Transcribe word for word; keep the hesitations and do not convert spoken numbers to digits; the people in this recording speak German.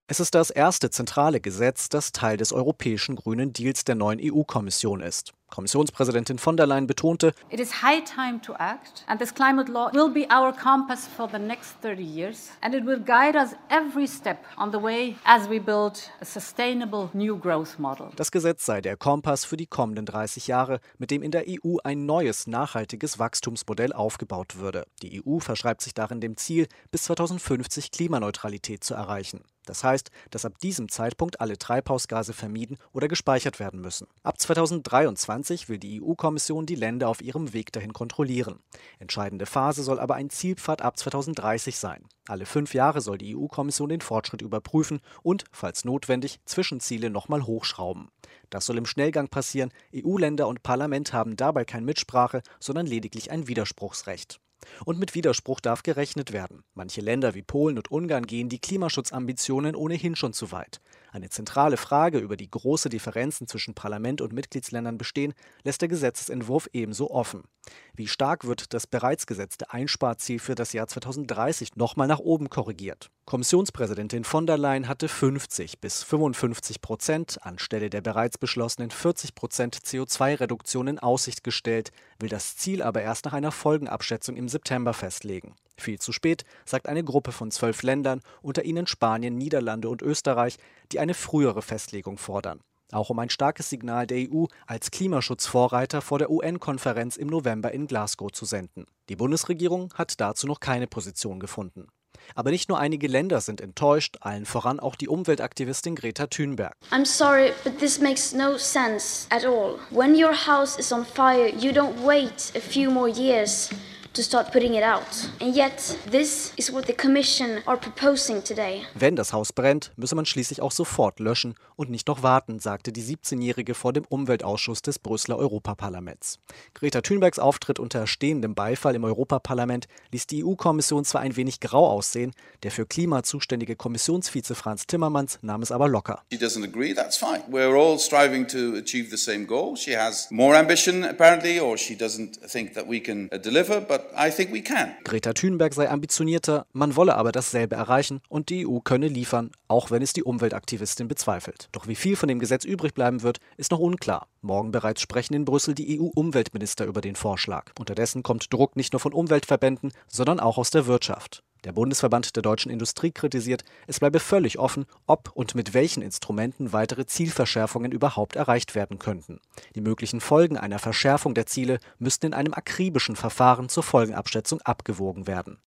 Es ist das erste zentrale Gesetz, das Teil des europäischen Grünen Deals der neuen E U-Kommission ist. Kommissionspräsidentin von der Leyen betonte: It is high time to act, and this climate law will be our compass for the next thirty years, and it will guide us every step on the way as we build a sustainable new growth model. Das Gesetz sei der Kompass für die kommenden dreißig Jahre, mit dem in der E U ein neues, nachhaltiges Wachstumsmodell aufgebaut würde. Die E U verschreibt sich darin dem Ziel, bis zweitausendfünfzig Klimaneutralität zu erreichen. Das heißt, dass ab diesem Zeitpunkt alle Treibhausgase vermieden oder gespeichert werden müssen. Ab zweitausenddreiundzwanzig will die E U-Kommission die Länder auf ihrem Weg dahin kontrollieren. Entscheidende Phase soll aber ein Zielpfad ab zweitausenddreißig sein. Alle fünf Jahre soll die E U-Kommission den Fortschritt überprüfen und, falls notwendig, Zwischenziele nochmal hochschrauben. Das soll im Schnellgang passieren. E U-Länder und Parlament haben dabei kein Mitsprache, sondern lediglich ein Widerspruchsrecht. Und mit Widerspruch darf gerechnet werden. Manche Länder wie Polen und Ungarn gehen die Klimaschutzambitionen ohnehin schon zu weit. Eine zentrale Frage, über die große Differenzen zwischen Parlament und Mitgliedsländern bestehen, lässt der Gesetzesentwurf ebenso offen. Wie stark wird das bereits gesetzte Einsparziel für das Jahr zweitausenddreißig nochmal nach oben korrigiert? Kommissionspräsidentin von der Leyen hatte fünfzig bis fünfundfünfzig Prozent anstelle der bereits beschlossenen vierzig Prozent C O zwei Reduktion in Aussicht gestellt, will das Ziel aber erst nach einer Folgenabschätzung im September festlegen. Viel zu spät, sagt eine Gruppe von zwölf Ländern, unter ihnen Spanien, Niederlande und Österreich, die eine frühere Festlegung fordern. Auch um ein starkes Signal der E U als Klimaschutzvorreiter vor der U N-Konferenz im November in Glasgow zu senden. Die Bundesregierung hat dazu noch keine Position gefunden. Aber nicht nur einige Länder sind enttäuscht, allen voran auch die Umweltaktivistin Greta Thunberg. I'm sorry, but this makes no sense at all. When your house is on fire, you don't wait a few more years to start putting it out. And yet, this is what the Commission are proposing today. Wenn das Haus brennt, müsse man schließlich auch sofort löschen und nicht noch warten, sagte die siebzehnjährige vor dem Umweltausschuss des Brüsseler Europaparlaments. Greta Thunbergs Auftritt unter stehendem Beifall im Europaparlament ließ die E U-Kommission zwar ein wenig grau aussehen, der für Klima zuständige Kommissionsvize Frans Timmermans nahm es aber locker. She doesn't agree, that's fine. We're all striving to achieve the same goal. She has more ambition apparently, or she doesn't think that we can uh, deliver, but I think we can. Greta Thunberg sei ambitionierter, man wolle aber dasselbe erreichen und die E U könne liefern, auch wenn es die Umweltaktivistin bezweifelt. Doch wie viel von dem Gesetz übrig bleiben wird, ist noch unklar. Morgen bereits sprechen in Brüssel die E U-Umweltminister über den Vorschlag. Unterdessen kommt Druck nicht nur von Umweltverbänden, sondern auch aus der Wirtschaft. Der Bundesverband der deutschen Industrie kritisiert, es bleibe völlig offen, ob und mit welchen Instrumenten weitere Zielverschärfungen überhaupt erreicht werden könnten. Die möglichen Folgen einer Verschärfung der Ziele müssten in einem akribischen Verfahren zur Folgenabschätzung abgewogen werden.